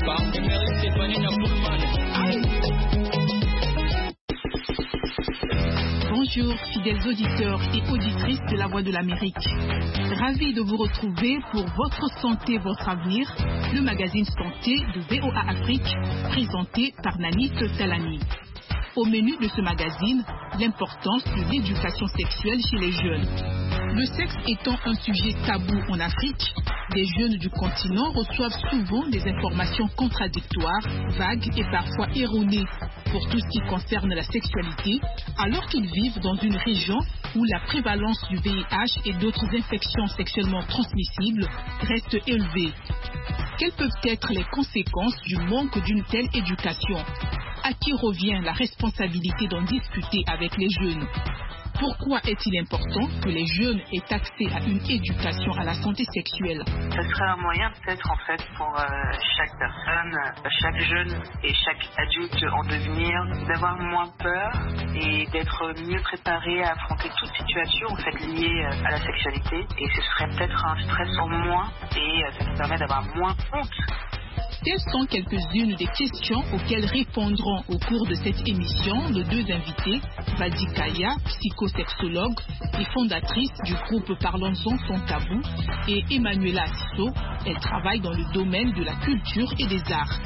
Bonjour, fidèles auditeurs et auditrices de La Voix de l'Amérique. Ravi de vous retrouver pour Votre Santé, Votre Avenir, le magazine santé de VOA Afrique, présenté par Nanit Talani. Au menu de ce magazine, l'importance de l'éducation sexuelle chez les jeunes. Le sexe étant un sujet tabou en Afrique, les jeunes du continent reçoivent souvent des informations contradictoires, vagues et parfois erronées pour tout ce qui concerne la sexualité, alors qu'ils vivent dans une région où la prévalence du VIH et d'autres infections sexuellement transmissibles reste élevée. Quelles peuvent être les conséquences du manque d'une telle éducation? À qui revient la responsabilité d'en discuter avec les jeunes? Pourquoi est-il important que les jeunes aient accès à une éducation à la santé sexuelle? Ce serait un moyen peut-être en fait pour chaque personne, chaque jeune et chaque adulte en devenir d'avoir moins peur et d'être mieux préparé à affronter toute situation en fait liée à la sexualité. Et ce serait peut-être un stress en moins et ça nous permet d'avoir moins honte. Telles sont quelques-unes des questions auxquelles répondront au cours de cette émission nos deux invités, Valdi Kaya, psychosexologue et fondatrice du groupe Parlons-en sans tabou, et Emmanuela Atisso, elle travaille dans le domaine de la culture et des arts.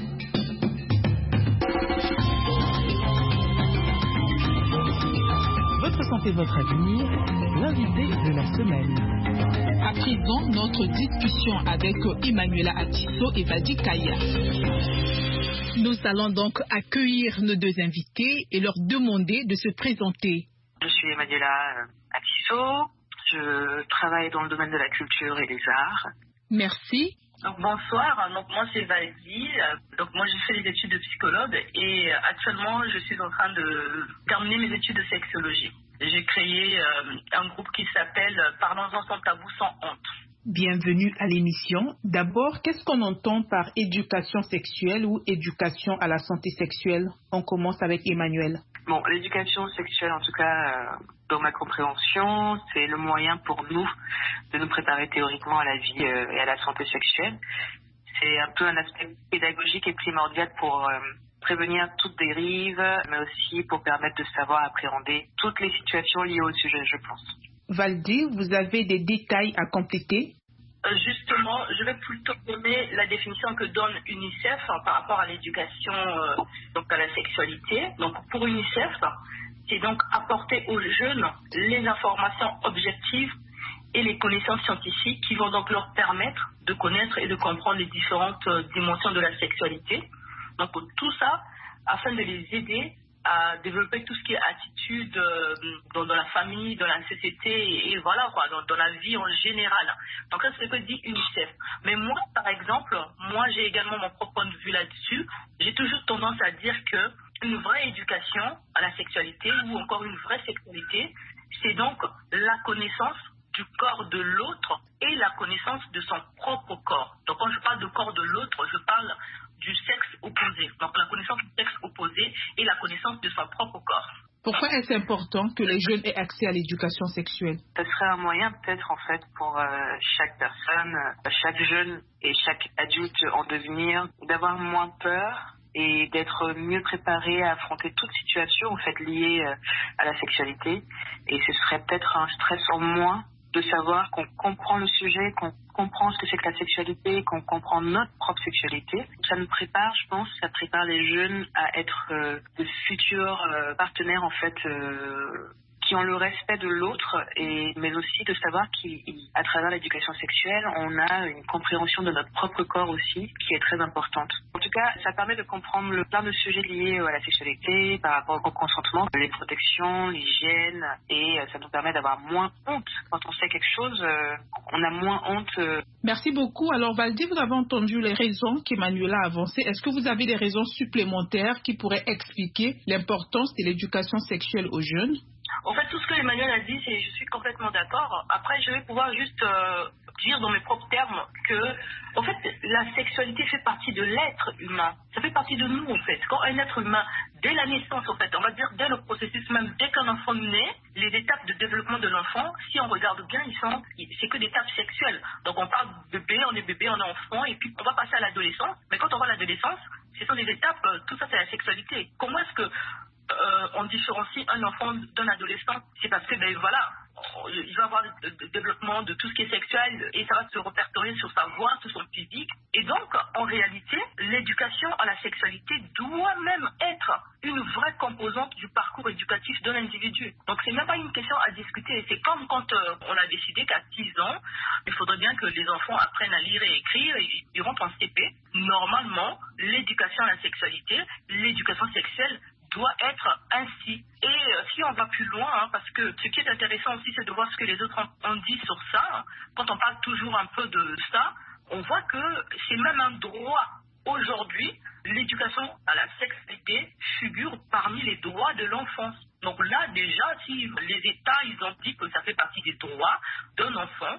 Votre santé, votre avenir, l'invité de la semaine. À présent, notre discussion avec Emmanuela Atisso et Valdi Kaya. Nous allons donc accueillir nos deux invités et leur demander de se présenter. Je suis Emmanuela Atisso, je travaille dans le domaine de la culture et des arts. Merci. Donc, bonsoir, moi c'est Valdi, donc moi j'ai fait des études de psychologue et actuellement je suis en train de terminer mes études de sexologie. J'ai créé un groupe qui s'appelle Parlons-en sans tabou, sans honte. Bienvenue à l'émission. D'abord, qu'est-ce qu'on entend par éducation sexuelle ou éducation à la santé sexuelle? On commence avec Emmanuel. Bon, l'éducation sexuelle, en tout cas, dans ma compréhension, c'est le moyen pour nous de nous préparer théoriquement à la vie et à la santé sexuelle. C'est un peu un aspect pédagogique et primordial pour prévenir toute dérive, mais aussi pour permettre de savoir appréhender toutes les situations liées au sujet, je pense. Valdi, vous avez des détails à compléter? Justement, je vais plutôt donner la définition que donne UNICEF par rapport à l'éducation donc à la sexualité. Donc pour UNICEF, c'est donc apporter aux jeunes les informations objectives et les connaissances scientifiques qui vont donc leur permettre de connaître et de comprendre les différentes dimensions de la sexualité. Donc tout ça afin de les aider à développer tout ce qui est attitude dans la famille, dans la société et voilà quoi, dans la vie en général. Donc ça c'est ce que dit UNICEF. Mais moi par exemple, j'ai également mon propre point de vue là-dessus. J'ai toujours tendance à dire que une vraie éducation à la sexualité ou encore une vraie sexualité, c'est donc la connaissance du corps de l'autre et la connaissance de son propre corps. Donc quand je parle de corps de l'autre, je parle du sexe opposé. Donc la connaissance du sexe opposé et la connaissance de son propre corps. Pourquoi est-ce important que les jeunes aient accès à l'éducation sexuelle? Ce serait un moyen peut-être en fait pour chaque personne, chaque jeune et chaque adulte en devenir d'avoir moins peur et d'être mieux préparé à affronter toute situation en fait liée à la sexualité. Et ce serait peut-être un stress en moins de savoir qu'on comprend le sujet, qu'on comprend ce que c'est que la sexualité, qu'on comprend notre propre sexualité. Ça nous prépare, je pense, ça prépare les jeunes à être de futurs partenaires en fait qui ont le respect de l'autre, mais aussi de savoir qu'à travers l'éducation sexuelle, on a une compréhension de notre propre corps aussi, qui est très importante. En tout cas, ça permet de comprendre plein de sujets liés à la sexualité, par rapport au consentement, les protections, l'hygiène, et ça nous permet d'avoir moins honte. Quand on sait quelque chose, on a moins honte. Merci beaucoup. Alors Valdi, vous avez entendu les raisons qu'Emmanuela a avancées. Est-ce que vous avez des raisons supplémentaires qui pourraient expliquer l'importance de l'éducation sexuelle aux jeunes? En fait, tout ce que Emmanuel a dit, je suis complètement d'accord. Après, je vais pouvoir juste dire dans mes propres termes que, en fait, la sexualité fait partie de l'être humain. Ça fait partie de nous, en fait. Quand un être humain, dès la naissance, en fait, on va dire dès le processus même, dès qu'un enfant naît, les étapes de développement de l'enfant, si on regarde bien, c'est que des étapes sexuelles. Donc, on parle de bébé, on est enfant, et puis on va passer à l'adolescence. Mais quand on va à l'adolescence, ce sont des étapes, tout ça, c'est la sexualité. Comment est-ce que on différencie un enfant d'un adolescent? C'est parce que, voilà, il va avoir le développement de tout ce qui est sexuel et ça va se répertorier sur sa voix, sur son physique. Et donc, en réalité, l'éducation à la sexualité doit même être une vraie composante du parcours éducatif de l'individu. Donc, c'est même pas une question à discuter. C'est comme quand on a décidé qu'à 6 ans, il faudrait bien que les enfants apprennent à lire et écrire et ils rentrent en CP. Normalement, l'éducation à la sexualité, l'éducation sexuelle doit être ainsi. Et si on va plus loin, parce que ce qui est intéressant aussi, c'est de voir ce que les autres ont dit sur ça. Quand on parle toujours un peu de ça, on voit que c'est même un droit. Aujourd'hui, l'éducation à la sexualité figure parmi les droits de l'enfance. Donc là, déjà, si les États, ils ont dit que ça fait partie des droits d'un enfant,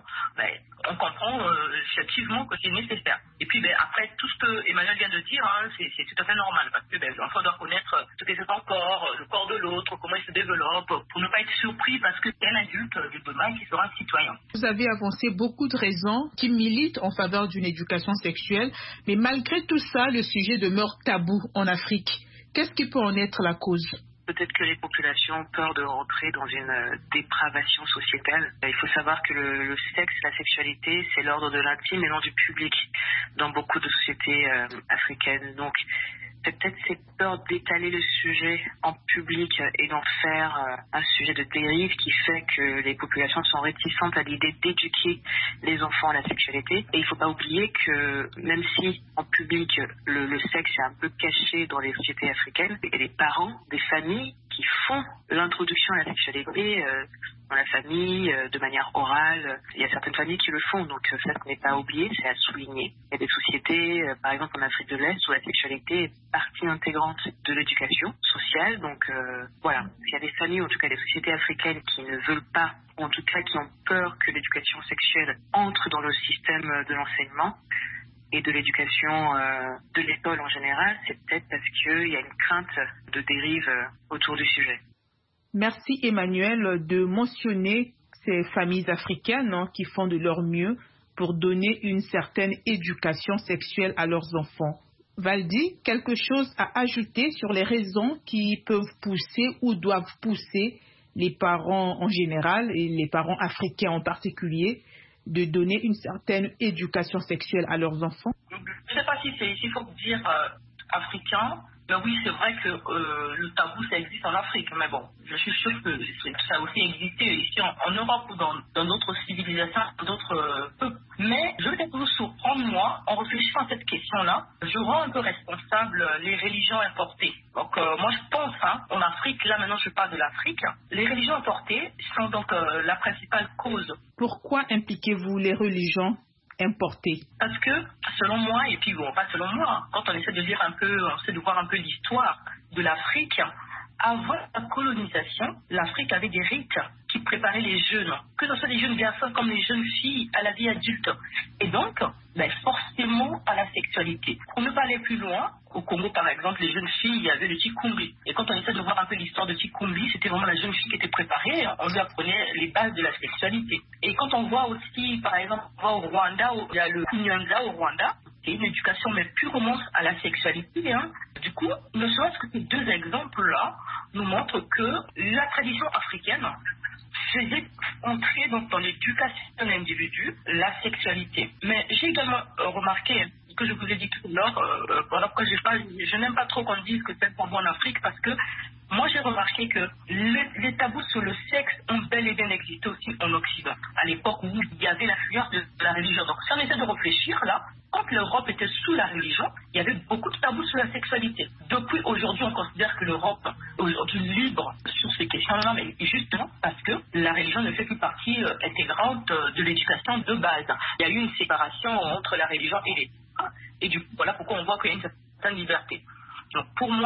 on comprend effectivement que c'est nécessaire. Et puis après, tout ce que Emmanuel vient de dire, c'est tout à fait normal, parce que l'enfant doit connaître ce qu'est son corps, le corps de l'autre, comment il se développe, pour ne pas être surpris, parce que c'est un adulte de demain qui sera un citoyen. Vous avez avancé beaucoup de raisons qui militent en faveur d'une éducation sexuelle, mais malgré tout ça, le sujet demeure tabou en Afrique. Qu'est-ce qui peut en être la cause ? Peut-être que les populations ont peur de rentrer dans une dépravation sociétale. Il faut savoir que le sexe, la sexualité, c'est l'ordre de l'intime et non du public dans beaucoup de sociétés africaines. Donc, peut-être cette peur d'étaler le sujet en public et d'en faire un sujet de dérive qui fait que les populations sont réticentes à l'idée d'éduquer les enfants à la sexualité. Et il ne faut pas oublier que même si en public le sexe est un peu caché dans les sociétés africaines, il y a des parents, des familles qui font l'introduction à la sexualité dans la famille, de manière orale. Il y a certaines familles qui le font, donc ça, ce n'est pas oublié, c'est à souligner. Il y a des sociétés, par exemple en Afrique de l'Est, où la sexualité est partie intégrante de l'éducation sociale. Donc voilà, il y a des familles, en tout cas des sociétés africaines qui ne veulent pas, ou en tout cas qui ont peur que l'éducation sexuelle entre dans le système de l'enseignement et de l'éducation de l'école en général, c'est peut-être parce qu'il y a une crainte de dérive autour du sujet. Merci Emmanuel de mentionner ces familles africaines qui font de leur mieux pour donner une certaine éducation sexuelle à leurs enfants. Valdi, quelque chose à ajouter sur les raisons qui peuvent pousser ou doivent pousser les parents en général et les parents africains en particulier de donner une certaine éducation sexuelle à leurs enfants? Je ne sais pas s'il faut dire africain. Mais oui, c'est vrai que le tabou, ça existe en Afrique. Mais bon, je suis sûr que ça a aussi existé ici en Europe ou dans d'autres civilisations, d'autres peuples. Mais je vais peut-être vous surprendre, moi, en réfléchissant à cette question-là, je rends un peu responsable les religions importées. Donc, moi, je pense, en Afrique, là maintenant je parle de l'Afrique, les religions importées sont donc la principale cause. Pourquoi impliquez-vous les religions importées? Parce que, selon moi, et puis bon, pas selon moi, quand on essaie de lire un peu, on essaie de voir un peu l'histoire de l'Afrique, avant la colonisation, l'Afrique avait des rites qui préparaient les jeunes, que ce soit les jeunes garçons comme les jeunes filles à la vie adulte. Et donc, forcément à la sexualité. Pour ne pas aller plus loin, au Congo par exemple, les jeunes filles, il y avait le Tikumbi. Et quand on essaie de voir un peu l'histoire de Tikumbi, c'était vraiment la jeune fille qui était préparée, on lui apprenait les bases de la sexualité. Et quand on voit aussi, par exemple, on voit au Rwanda, il y a le Kunyanga au Rwanda, c'est une éducation mais purement à la sexualité. Du coup, ne serait-ce que ces deux exemples-là nous montrent que la tradition africaine faisait entrer donc dans l'éducation de l'individu la sexualité. Mais j'ai également remarqué que je vous ai dit tout à l'heure, alors que je n'aime pas trop qu'on dise que c'est pour moi en Afrique, parce que moi j'ai remarqué que les tabous sur le sexe ont bel et bien existé aussi en Occident, à l'époque où il y avait l'influence de la religion. Donc si on essaie de réfléchir là, quand l'Europe était sous la religion, il y avait beaucoup de tabous sur la sexualité. Depuis aujourd'hui, on considère que l'Europe est aujourd'hui libre sur ces questions-là, mais justement parce que la religion ne fait plus partie intégrante de l'éducation de base. Il y a eu une séparation entre la religion et l'État, et du coup, voilà pourquoi on voit qu'il y a une certaine liberté. Donc pour moi,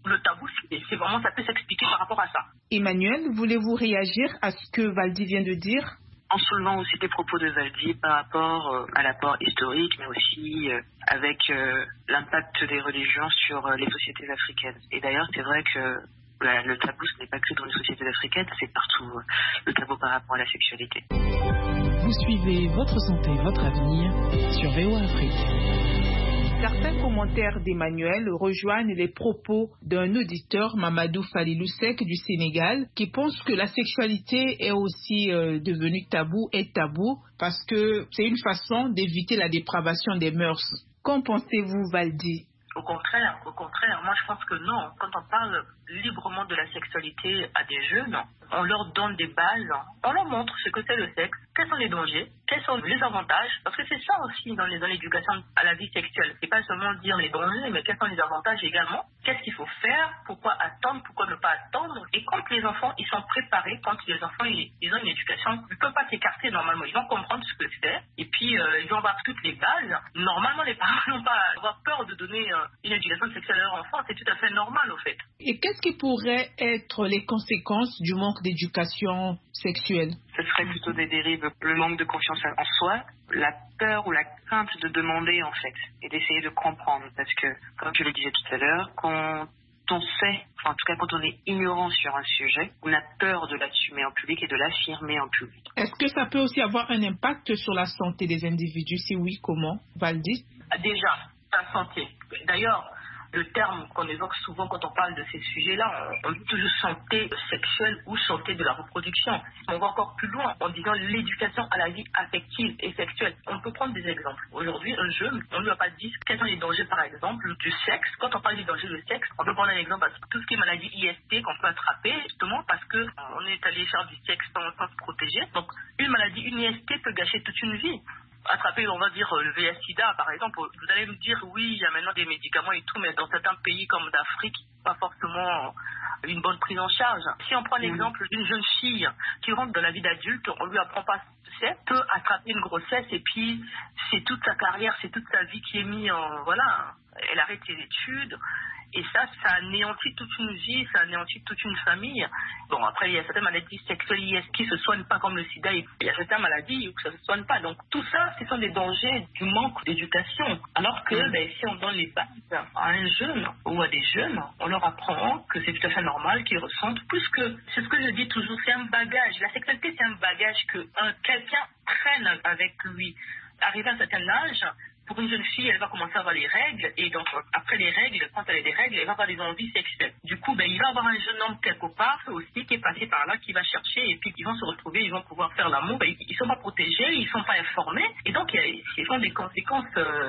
le tabou, c'est vraiment, ça peut s'expliquer par rapport à ça. Emmanuel, voulez-vous réagir à ce que Valdy vient de dire? En soulevant aussi des propos de Valdy par rapport à l'apport historique, mais aussi avec l'impact des religions sur les sociétés africaines. Et d'ailleurs, c'est vrai que le tabou, ce n'est pas que dans les sociétés africaines, c'est partout le tabou par rapport à la sexualité. Vous suivez Votre santé, votre avenir sur VOA Afrique. Certains commentaires d'Emmanuel rejoignent les propos d'un auditeur, Mamadou Falilousek du Sénégal, qui pense que la sexualité est aussi devenue tabou parce que c'est une façon d'éviter la dépravation des mœurs. Qu'en pensez-vous, Valdy? Au contraire, moi je pense que non. Quand on parle librement de la sexualité à des jeunes, on leur donne des bases, on leur montre ce que c'est le sexe, quels sont les dangers, quels sont les avantages, parce que c'est ça aussi dans l'éducation à la vie sexuelle. C'est pas seulement dire les dangers, mais quels sont les avantages également, qu'est-ce qu'il faut faire, pourquoi attendre, pourquoi ne pas attendre. Et quand les enfants, ils sont préparés, quand les enfants, ils ont une éducation, ils ne peuvent pas s'écarter normalement, ils vont comprendre ce que c'est, et puis ils vont avoir toutes les bases. Normalement, les parents n'ont pas à avoir peur de donner une éducation sexuelle à leur enfant, c'est tout à fait normal au fait. Et qu'est-ce qui pourrait être les conséquences du manque d'éducation sexuelle? Ce serait plutôt des dérives, le manque de confiance en soi, la peur ou la crainte de demander en fait, et d'essayer de comprendre. Parce que, comme je le disais tout à l'heure, quand on sait, en tout cas quand on est ignorant sur un sujet, on a peur de l'assumer en public et de l'affirmer en public. Est-ce que ça peut aussi avoir un impact sur la santé des individus? Si oui, comment? Valdy? Déjà, la santé. D'ailleurs, le terme qu'on évoque souvent quand on parle de ces sujets-là, on dit toujours santé sexuelle ou santé de la reproduction. On va encore plus loin en disant l'éducation à la vie affective et sexuelle. On peut prendre des exemples. Aujourd'hui, un jeune, on ne lui a pas dit quels sont les dangers, par exemple, du sexe. Quand on parle du danger du sexe, on peut prendre un exemple à tout ce qui est maladie IST qu'on peut attraper, justement parce qu'on est allé faire du sexe sans se protéger. Donc, une maladie, une IST peut gâcher toute une vie. Attraper, on va dire, le VIH-Sida, par exemple, vous allez me dire, oui, il y a maintenant des médicaments et tout, mais dans certains pays comme d'Afrique, pas forcément une bonne prise en charge. Si on prend l'exemple d'une jeune fille qui rentre dans la vie d'adulte, on lui apprend pas ce que c'est, peut attraper une grossesse et puis c'est toute sa carrière, c'est toute sa vie qui est mise en... Voilà, elle arrête ses études. Et ça anéantit toute une vie, ça anéantit toute une famille. Bon, après, il y a certaines maladies sexuelles qui se soignent pas comme le sida, et il y a certaines maladies où ça se soigne pas. Donc, tout ça, ce sont des dangers du manque d'éducation. Alors que, si on donne les bases à un jeune ou à des jeunes, on leur apprend que c'est tout à fait normal qu'ils ressentent, puisque c'est ce que je dis toujours, c'est un bagage. La sexualité, c'est un bagage que quelqu'un traîne avec lui. Arrivé à un certain âge, pour une jeune fille, elle va commencer à avoir les règles, et donc après les règles, quand elle a des règles, elle va avoir des envies sexuelles. Du coup, il va avoir un jeune homme quelque part aussi qui est passé par là, qui va chercher, et puis ils vont se retrouver, ils vont pouvoir faire l'amour. Ils sont pas protégés, ils sont pas informés, et donc ce sont des conséquences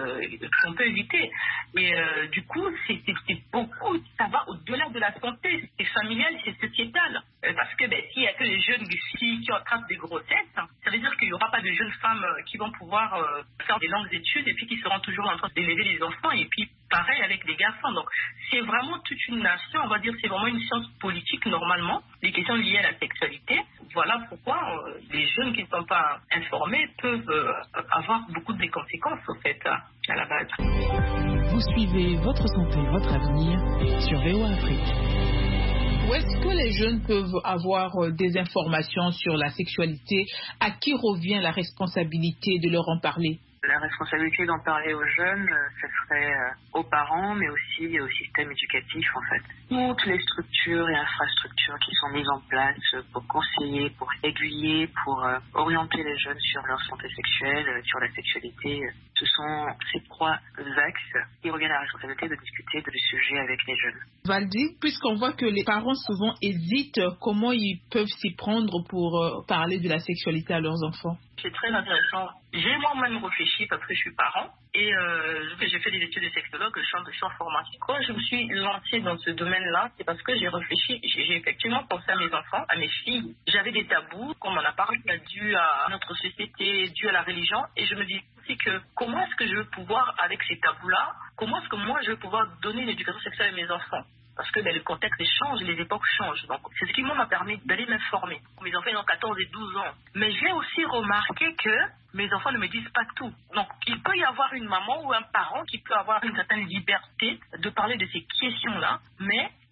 qu'on peut éviter. Et du coup, c'est beaucoup, ça va au-delà de la santé, c'est familial, c'est sociétal. Parce que s'il y a que les jeunes filles qui attrapent des grossesses, ça veut dire qu'il n'y aura pas de jeunes femmes qui vont pouvoir faire des longues études et puis qui seront toujours en train d'élever les enfants, et puis pareil avec les garçons. Donc c'est vraiment toute une nation, on va dire, c'est vraiment une science politique normalement, les questions liées à la sexualité. Voilà pourquoi les jeunes qui ne sont pas informés peuvent avoir beaucoup de conséquences au fait à la base. Vous suivez Votre santé, votre avenir sur VOA Afrique. Où est-ce que les jeunes peuvent avoir des informations sur la sexualité? À qui revient la responsabilité de leur en parler? La responsabilité d'en parler aux jeunes, ce serait aux parents, mais aussi au système éducatif en fait. Toutes les structures et infrastructures qui sont mises en place pour conseiller, pour aiguiller, pour orienter les jeunes sur leur santé sexuelle, sur la sexualité, ce sont ces trois axes qui reviennent à la responsabilité de discuter de ce sujet avec les jeunes. Valdy, puisqu'on voit que les parents souvent hésitent, comment ils peuvent s'y prendre pour parler de la sexualité à leurs enfants? C'est très intéressant. J'ai moi-même réfléchi parce que je suis parent et j'ai fait des études de sexologue, je suis en formation. Quand je me suis lancée dans ce domaine-là, c'est parce que j'ai réfléchi, j'ai effectivement pensé à mes enfants, à mes filles. J'avais des tabous, comme on a parlé, dû à notre société, dû à la religion, et je me dis aussi que comment est-ce que je veux pouvoir, avec ces tabous-là, comment est-ce que moi je veux pouvoir donner une éducation sexuelle à mes enfants? Parce que le contexte change, les époques changent. Donc, c'est ce qui m'a permis d'aller m'informer. Mes enfants ont 14 et 12 ans. Mais j'ai aussi remarqué que mes enfants ne me disent pas tout. Donc, il peut y avoir une maman ou un parent qui peut avoir une certaine liberté de parler de ces questions-là, mais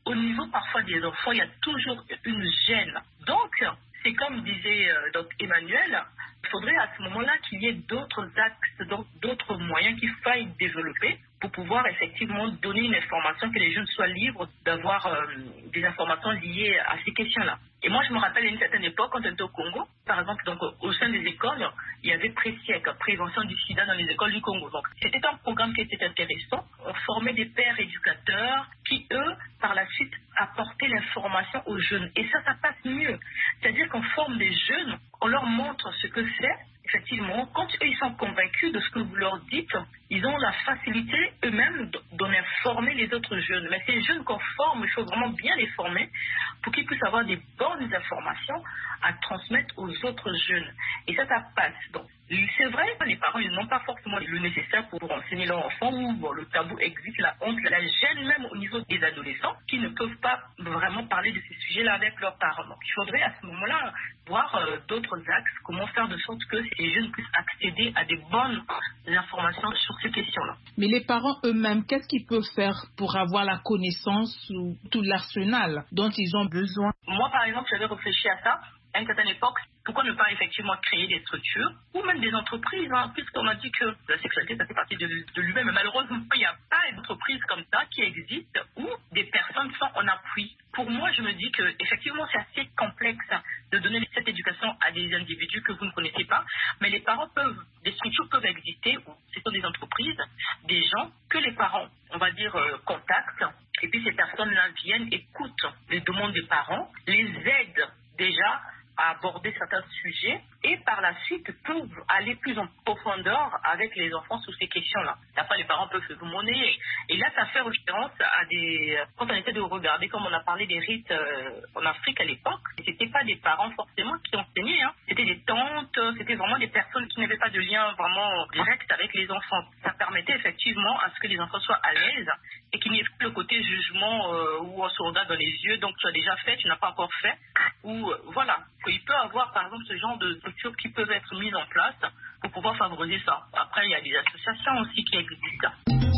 au niveau parfois des enfants, il y a toujours une gêne. Donc, c'est comme disait donc Emmanuel, il faudrait à ce moment-là qu'il y ait d'autres axes, donc d'autres moyens qu'il faille développer pour pouvoir effectivement donner une information, que les jeunes soient libres d'avoir des informations liées à ces questions-là. Et moi, je me rappelle à une certaine époque, quand j'étais au Congo, par exemple, donc, au sein des écoles, il y avait PRESIEC, prévention du sida dans les écoles du Congo. Donc, c'était un programme qui était intéressant. On formait des pères éducateurs qui, eux, par la suite, apportaient l'information aux jeunes. Et ça passe mieux. C'est-à-dire qu'on forme des jeunes, on leur montre ce que c'est. Effectivement, quand eux, ils sont convaincus de ce que vous leur dites, ils ont la facilité eux-mêmes d'en informer les autres jeunes. Mais ces jeunes qu'on forme, il faut vraiment bien les former pour qu'ils puissent avoir des bonnes informations à transmettre aux autres jeunes. Et ça passe. Donc, c'est vrai que les parents, ils n'ont pas forcément le nécessaire pour enseigner leurs enfants, ou bon, le tabou existe, la honte, la gêne même au niveau des adolescents qui ne peuvent pas vraiment parler de ces sujets-là avec leurs parents. Donc, il faudrait à ce moment-là voir d'autres axes, comment faire de sorte que ces jeunes puissent accéder à des bonnes informations sur ces questions-là. Mais les parents eux-mêmes, qu'est-ce qu'ils peuvent faire pour avoir la connaissance ou tout l'arsenal dont ils ont besoin? Moi, par exemple, j'avais réfléchi à ça. À une certaine époque, pourquoi ne pas effectivement créer des structures ou même des entreprises, puisqu'on a dit que la sexualité, ça fait partie de lui-même. Mais malheureusement, il n'y a pas d'entreprise comme ça qui existe où des personnes sont en appui. Pour moi, je me dis que effectivement, c'est assez complexe de donner cette éducation à des individus que vous ne connaissez pas. Mais les parents des structures peuvent exister, où ce sont des entreprises, des gens que les parents, on va dire, contactent. Et puis ces personnes-là viennent, écoutent les demandes des parents, les aident déjà à aborder certains sujets et par la suite peuvent aller plus en profondeur avec les enfants sur ces questions-là. Après, les parents peuvent se monnayer. Et là, ça fait référence à quand on essaie de regarder, comme on a parlé des rites en Afrique à l'époque, c'était pas des parents forcément qui enseignaient, c'était des tantes, c'était vraiment des personnes qui n'avaient pas de lien vraiment direct avec les enfants. Ça permettait effectivement à ce que les enfants soient à l'aise et qu'il n'y ait plus le côté jugement où on se regarde dans les yeux, donc tu as déjà fait, tu n'as pas encore fait, ou voilà. Il peut y avoir par exemple ce genre de structures qui peuvent être mises en place pour pouvoir favoriser ça. Après, il y a des associations aussi qui existent.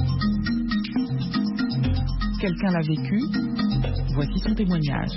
Quelqu'un l'a vécu, voici son témoignage.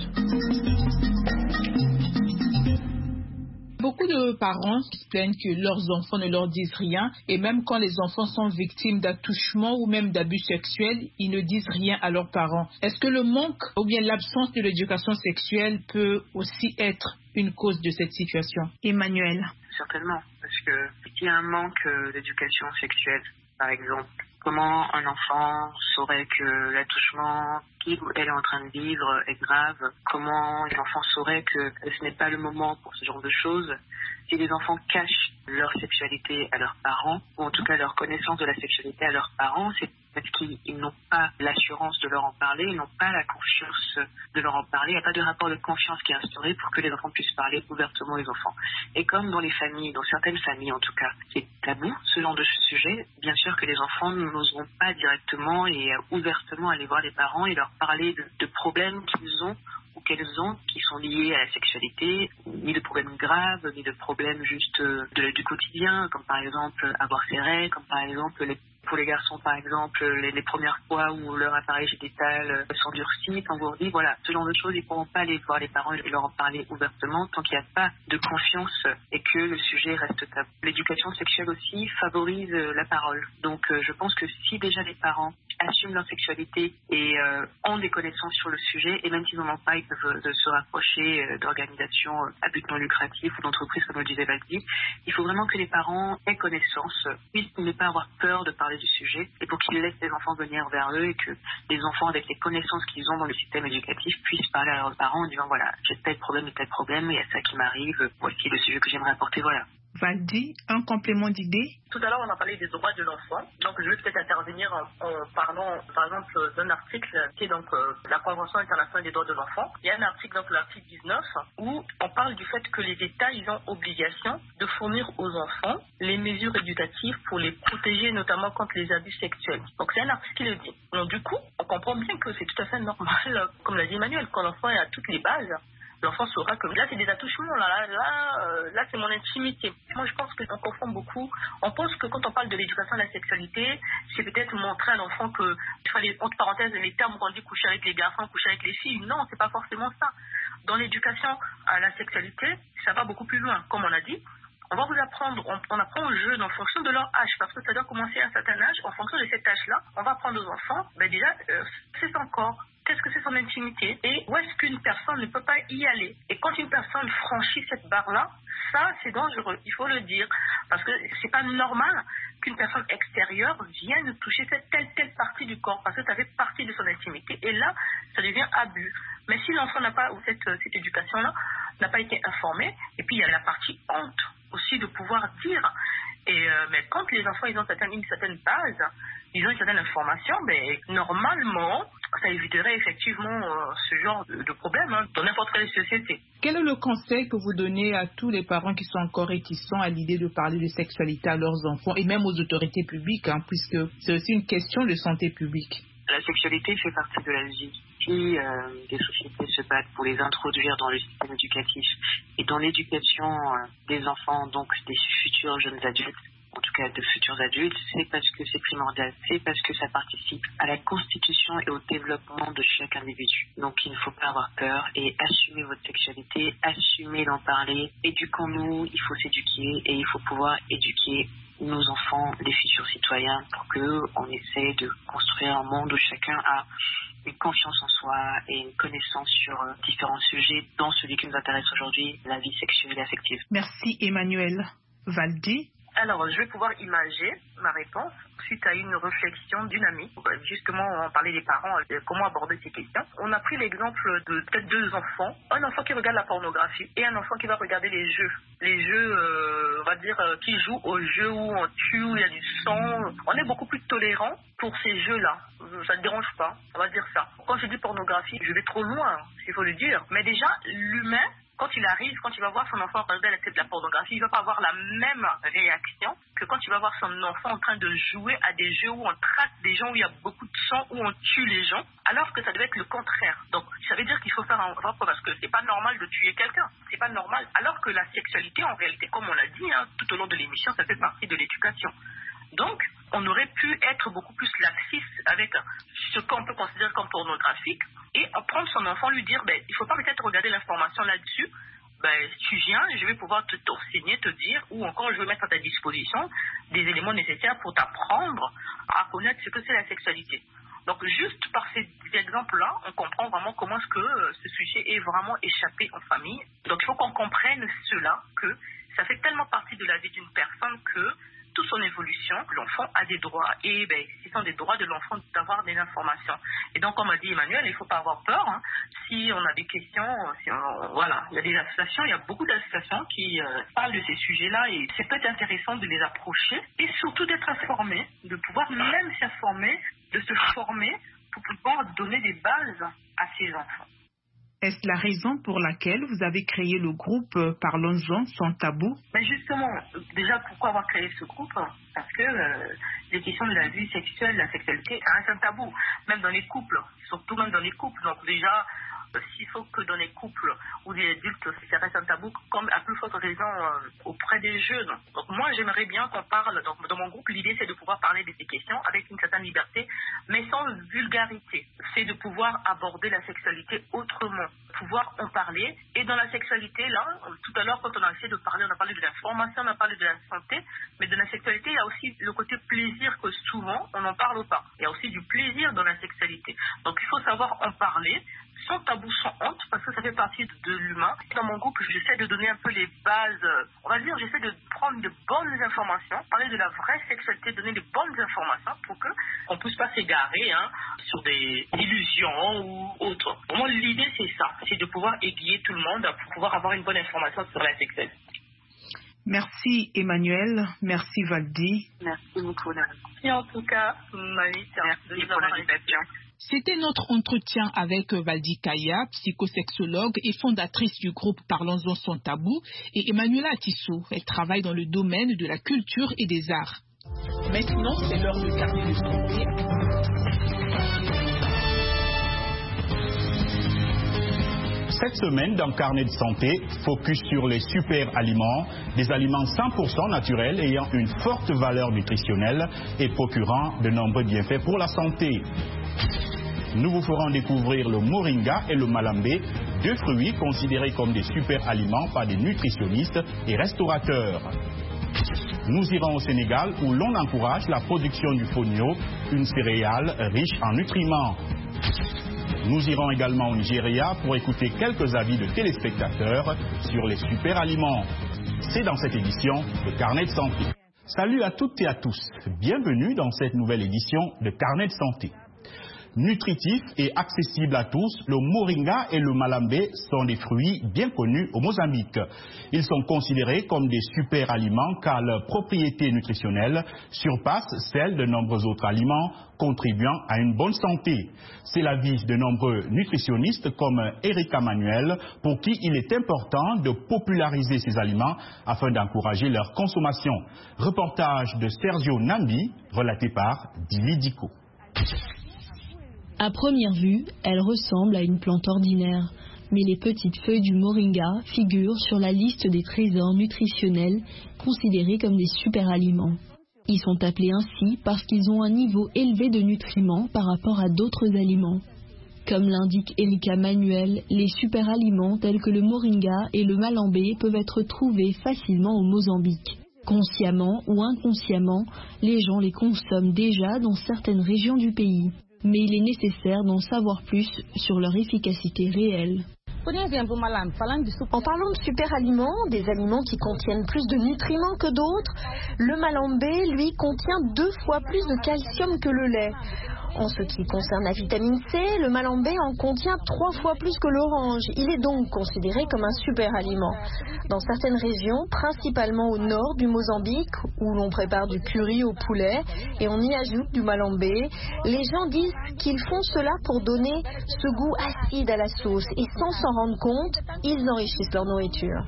Beaucoup de parents se plaignent que leurs enfants ne leur disent rien, et même quand les enfants sont victimes d'attouchements ou même d'abus sexuels, ils ne disent rien à leurs parents. Est-ce que le manque ou bien l'absence de l'éducation sexuelle peut aussi être une cause de cette situation? Emmanuel. Certainement, parce que s'il y a un manque d'éducation sexuelle, par exemple, comment un enfant saurait que l'attouchement qu'il ou elle est en train de vivre est grave? Comment les enfants sauraient que ce n'est pas le moment pour ce genre de choses? Si les enfants cachent leur sexualité à leurs parents, ou en tout cas leur connaissance de la sexualité à leurs parents, c'est parce qu'ils n'ont pas l'assurance de leur en parler, ils n'ont pas la confiance de leur en parler. Il n'y a pas de rapport de confiance qui est instauré pour que les enfants puissent parler ouvertement aux enfants. Et comme dans les familles, dans certaines familles en tout cas, c'est tabou ce genre de sujet, bien sûr que les enfants n'oseront pas directement et ouvertement aller voir les parents et leur parler de problèmes qu'ils ont ou qu'elles ont, qui sont liés à la sexualité, ni de problèmes graves, ni de problèmes juste du quotidien, comme par exemple avoir ses règles, comme par exemple pour les garçons, par exemple, les premières fois où leur appareil génital s'endurcit, quand vous dites, voilà, ce genre de choses, ils ne pourront pas aller voir les parents et leur en parler ouvertement tant qu'il n'y a pas de confiance et que le sujet reste tabou. L'éducation sexuelle aussi favorise la parole. Donc, je pense que si déjà les parents assument leur sexualité et ont des connaissances sur le sujet, et même s'ils n'en ont pas, ils peuvent se rapprocher d'organisations à but non lucratif ou d'entreprises, comme le disait Valdi. Il faut vraiment que les parents aient connaissance, puissent ne pas avoir peur de parler du sujet, et pour qu'ils laissent les enfants venir vers eux et que les enfants, avec les connaissances qu'ils ont dans le système éducatif, puissent parler à leurs parents en disant voilà, j'ai tel problème, il y a ça qui m'arrive, voici le sujet que j'aimerais apporter, voilà. Valdi, un complément d'idée? Tout à l'heure, on a parlé des droits de l'enfant. Donc, je vais peut-être intervenir en parlant, par exemple, d'un article qui est donc la Convention internationale des droits de l'enfant. Il y a un article, donc l'article 19, où on parle du fait que les États, ils ont obligation de fournir aux enfants les mesures éducatives pour les protéger, notamment contre les abus sexuels. Donc, c'est un article qui le dit. Donc, du coup, on comprend bien que c'est tout à fait normal, comme l'a dit Emmanuel, quand l'enfant est à toutes les bases, l'enfant saura que là c'est des attouchements, là c'est mon intimité. Moi je pense qu'on confond beaucoup. On pense que quand on parle de l'éducation à la sexualité, c'est peut-être montrer à l'enfant que, entre parenthèses, les termes qu'on dit coucher avec les garçons, coucher avec les filles. Non, c'est pas forcément ça. Dans l'éducation à la sexualité, ça va beaucoup plus loin. Comme on a dit, on va vous apprendre, on apprend aux jeunes en fonction de leur âge, parce que ça doit commencer à un certain âge. En fonction de cet âge-là, on va apprendre aux enfants, déjà, c'est son corps. Qu'est-ce que c'est son intimité et où est-ce qu'une personne ne peut pas y aller. Et quand une personne franchit cette barre-là, ça, c'est dangereux, il faut le dire. Parce que c'est pas normal qu'une personne extérieure vienne toucher cette telle partie du corps, parce que ça fait partie de son intimité. Et là, ça devient abus. Mais si l'enfant n'a pas, ou cette éducation-là, n'a pas été informé, et puis il y a la partie honte aussi de pouvoir dire. Mais quand les enfants ils ont une certaine base, ils ont une certaine information, normalement, ça éviterait effectivement ce genre de problème dans n'importe quelle société. Quel est le conseil que vous donnez à tous les parents qui sont encore réticents à l'idée de parler de sexualité à leurs enfants et même aux autorités publiques, puisque c'est aussi une question de santé publique? La sexualité fait partie de la vie. Si des sociétés se battent pour les introduire dans le système éducatif et dans l'éducation des enfants, donc des futurs jeunes adultes, en tout cas de futurs adultes, c'est parce que c'est primordial, c'est parce que ça participe à la constitution et au développement de chaque individu. Donc il ne faut pas avoir peur et assumer votre sexualité, assumer d'en parler. Éduquons-nous, il faut s'éduquer et il faut pouvoir éduquer nos enfants, les futurs citoyens, pour qu'on essaie de construire un monde où chacun a une confiance en soi et une connaissance sur différents sujets, dont celui qui nous intéresse aujourd'hui, la vie sexuelle et affective. Merci Emmanuel. Valdi? Alors, je vais pouvoir imager ma réponse suite à une réflexion d'une amie. Justement, on parlait des parents, comment aborder ces questions. On a pris l'exemple de peut-être deux enfants. Un enfant qui regarde la pornographie et un enfant qui va regarder les jeux. Les jeux, on va dire, qui jouent aux jeux où on tue, où il y a du sang. On est beaucoup plus tolérant pour ces jeux-là. Ça ne dérange pas, on va dire ça. Quand je dis pornographie, je vais trop loin, s'il faut le dire. Mais déjà, l'humain, quand il arrive, quand il va voir son enfant regarder la pornographie, il ne va pas avoir la même réaction que quand il va voir son enfant en train de jouer à des jeux où on traque des gens, où il y a beaucoup de sang, où on tue les gens, alors que ça devait être le contraire. Donc, ça veut dire qu'il faut faire un rapport, parce que c'est pas normal de tuer quelqu'un. C'est pas normal. Alors que la sexualité, en réalité, comme on l'a dit, tout au long de l'émission, ça fait partie de l'éducation. Donc, on aurait pu être beaucoup plus laxiste avec ce qu'on peut considérer comme pornographique et prendre son enfant, lui dire, il ne faut pas peut-être regarder l'information là-dessus. Si tu viens, je vais pouvoir te renseigner, te dire, ou encore je vais mettre à ta disposition des éléments nécessaires pour t'apprendre à connaître ce que c'est la sexualité. Donc, juste par ces exemples-là, on comprend vraiment comment est-ce que ce sujet est vraiment échappé en famille. Donc, il faut qu'on comprenne cela, que ça fait tellement partie de la vie d'une personne que toute son évolution, l'enfant a des droits et ce sont des droits de l'enfant d'avoir des informations. Et donc, comme a dit Emmanuel, il ne faut pas avoir peur. Si on a des questions, voilà, il y a des associations, il y a beaucoup d'associations qui parlent de ces sujets-là et c'est peut-être intéressant de les approcher et surtout d'être informé, de pouvoir même s'informer, de se former pour pouvoir donner des bases à ces enfants. Est-ce la raison pour laquelle vous avez créé le groupe Parlons-en sans tabou? Justement, déjà, pourquoi avoir créé ce groupe? Parce que les questions de la vie sexuelle, la sexualité, ça reste un tabou, même dans les couples, surtout même dans les couples. Donc déjà, s'il faut que dans les couples ou des adultes, ça reste un tabou, comme à plus forte raison auprès des jeunes. Donc moi, j'aimerais bien qu'on parle, dans mon groupe, l'idée c'est de pouvoir parler de ces questions avec une certaine liberté, mais sans vulgarité. C'est de pouvoir aborder la sexualité autrement, pouvoir en parler. Et dans la sexualité, là, tout à l'heure, quand on a essayé de parler, on a parlé de l'information, on a parlé de la santé, mais de la sexualité, il y a aussi le côté plaisir que souvent, on n'en parle pas. Il y a aussi du plaisir dans la sexualité. Donc il faut savoir en parler, sans tabou, sans honte, parce que ça fait partie de l'humain. Dans mon groupe, j'essaie de donner un peu les bases, on va dire, j'essaie de prendre de bonnes informations, parler de la vraie sexualité, donner de bonnes informations pour qu'on ne puisse pas s'égarer sur des illusions ou autres. Pour moi, l'idée, c'est ça, c'est de pouvoir aiguiller tout le monde pour pouvoir avoir une bonne information sur la sexualité. Merci Emmanuel, merci Valdi. Merci beaucoup, Nana. Et en tout cas, Marie, merci pour l'invitation. C'était notre entretien avec Valdi Kaya, psychosexologue et fondatrice du groupe Parlons-en sans tabou, et Emmanuela Atisso. Elle travaille dans le domaine de la culture et des arts. Maintenant, c'est l'heure de carnet de santé. Cette semaine, dans Carnet de santé, focus sur les super aliments, des aliments 100% naturels ayant une forte valeur nutritionnelle et procurant de nombreux bienfaits pour la santé. Nous vous ferons découvrir le moringa et le malambé, deux fruits considérés comme des super aliments par des nutritionnistes et restaurateurs. Nous irons au Sénégal où l'on encourage la production du fonio, une céréale riche en nutriments. Nous irons également au Nigeria pour écouter quelques avis de téléspectateurs sur les super aliments. C'est dans cette édition de Carnet de santé. Salut à toutes et à tous. Bienvenue dans cette nouvelle édition de Carnet de santé. Nutritif et accessible à tous, le moringa et le malambé sont des fruits bien connus au Mozambique. Ils sont considérés comme des super aliments car leurs propriétés nutritionnelles surpassent celles de nombreux autres aliments contribuant à une bonne santé. C'est l'avis de nombreux nutritionnistes comme Erika Manuel pour qui il est important de populariser ces aliments afin d'encourager leur consommation. Reportage de Sergio Nambi relaté par Dili Diko. À première vue, elle ressemble à une plante ordinaire, mais les petites feuilles du moringa figurent sur la liste des trésors nutritionnels considérés comme des super-aliments. Ils sont appelés ainsi parce qu'ils ont un niveau élevé de nutriments par rapport à d'autres aliments. Comme l'indique Erika Manuel, les super-aliments tels que le moringa et le malambé peuvent être trouvés facilement au Mozambique. Consciemment ou inconsciemment, les gens les consomment déjà dans certaines régions du pays. Mais il est nécessaire d'en savoir plus sur leur efficacité réelle. En parlant de super aliments, des aliments qui contiennent plus de nutriments que d'autres, le malambé, lui, contient 2 fois plus de calcium que le lait. En ce qui concerne la vitamine C, le malambé en contient 3 fois plus que l'orange. Il est donc considéré comme un super aliment. Dans certaines régions, principalement au nord du Mozambique, où l'on prépare du curry au poulet et on y ajoute du malambé, les gens disent qu'ils font cela pour donner ce goût acide à la sauce et sans s'en rendre compte, ils enrichissent leur nourriture.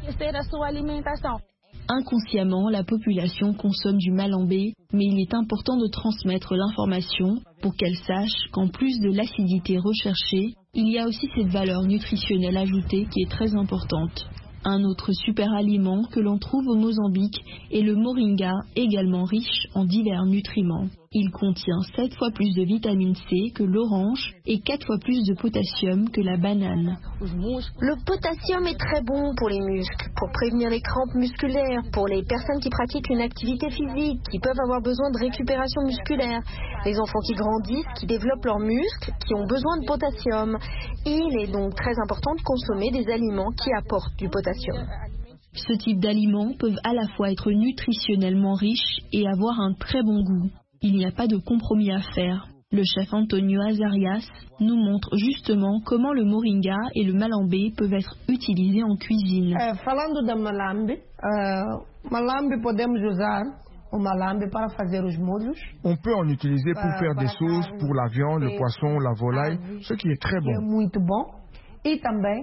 Inconsciemment, la population consomme du malambé, mais il est important de transmettre l'information pour qu'elle sache qu'en plus de l'acidité recherchée, il y a aussi cette valeur nutritionnelle ajoutée qui est très importante. Un autre super aliment que l'on trouve au Mozambique est le moringa, également riche en divers nutriments. Il contient 7 fois plus de vitamine C que l'orange et 4 fois plus de potassium que la banane. Le potassium est très bon pour les muscles, pour prévenir les crampes musculaires, pour les personnes qui pratiquent une activité physique, qui peuvent avoir besoin de récupération musculaire, les enfants qui grandissent, qui développent leurs muscles, qui ont besoin de potassium. Il est donc très important de consommer des aliments qui apportent du potassium. Ce type d'aliments peuvent à la fois être nutritionnellement riches et avoir un très bon goût. Il n'y a pas de compromis à faire. Le chef Antonio Azarias nous montre justement comment le moringa et le malambé peuvent être utilisés en cuisine. Falando da malambe, malambe podemos usar o malambe para fazer os molhos. On peut en utiliser pour faire des sauces pour la viande, le poisson, la volaille, ce qui est très bon. Muito bom. E também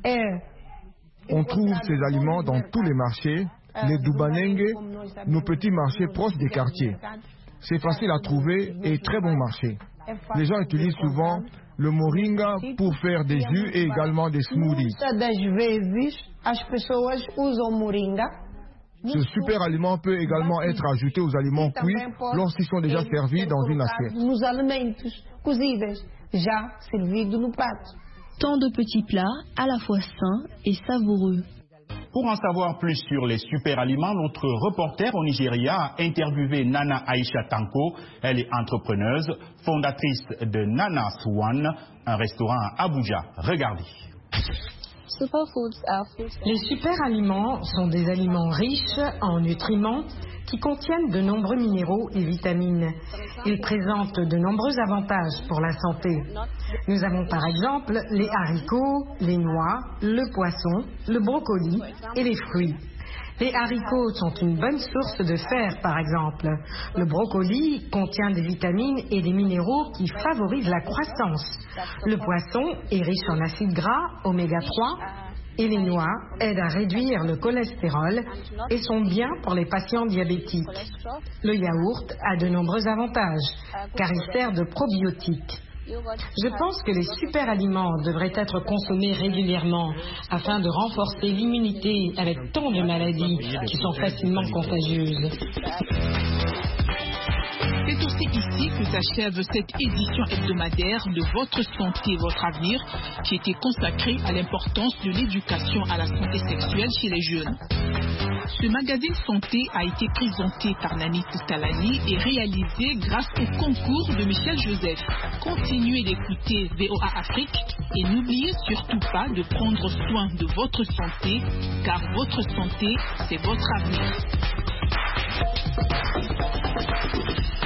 on trouve ces aliments dans tous les marchés, les doubanengue, nos petits marchés proches des quartiers. C'est facile à trouver et très bon marché. Les gens utilisent souvent le moringa pour faire des jus et également des smoothies. Ce super aliment peut également être ajouté aux aliments cuits lorsqu'ils sont déjà servis dans une assiette. Tant de petits plats à la fois sains et savoureux. Pour en savoir plus sur les super aliments, notre reporter au Nigeria a interviewé Nana Aisha Tanko. Elle est entrepreneuse, fondatrice de Nana's One, un restaurant à Abuja. Regardez. Les super aliments sont des aliments riches en nutriments qui contiennent de nombreux minéraux et vitamines. Ils présentent de nombreux avantages pour la santé. Nous avons par exemple les haricots, les noix, le poisson, le brocoli et les fruits. Les haricots sont une bonne source de fer, par exemple. Le brocoli contient des vitamines et des minéraux qui favorisent la croissance. Le poisson est riche en acides gras, oméga 3, et les noix aident à réduire le cholestérol et sont bien pour les patients diabétiques. Le yaourt a de nombreux avantages, car il sert de probiotique. Je pense que les super-aliments devraient être consommés régulièrement afin de renforcer l'immunité avec tant de maladies qui sont facilement contagieuses. C'est aussi ici que s'achève cette édition hebdomadaire de Votre santé, votre avenir, qui était consacrée à l'importance de l'éducation à la santé sexuelle chez les jeunes. Ce magazine santé a été présenté par Nanit Talani et réalisé grâce au concours de Michel Joseph. Continuez d'écouter VOA Afrique et n'oubliez surtout pas de prendre soin de votre santé, car votre santé, c'est votre avenir.